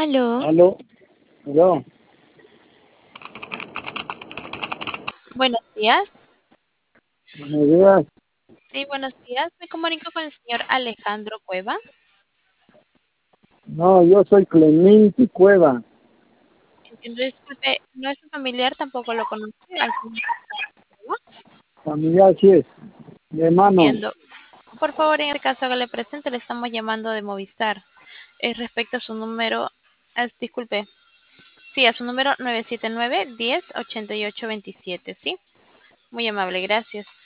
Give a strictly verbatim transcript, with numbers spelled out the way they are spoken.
Aló, Aló, aló. buenos días. Buenos días. Sí, buenos días. Me comunico con el señor Alejandro Cueva. No, yo soy Clemente Cueva. Entiendo, disculpe, no es un familiar, tampoco lo conoce al señor Cueva. Familiar, sí es. Mi hermano. Entiendo. Por favor, en el caso que le presente, le estamos llamando de Movistar. Es respecto a su número, ah, disculpe, sí, a su número nueve siete nueve, diez, ochenta y ocho veintisiete, ¿sí? Muy amable, gracias.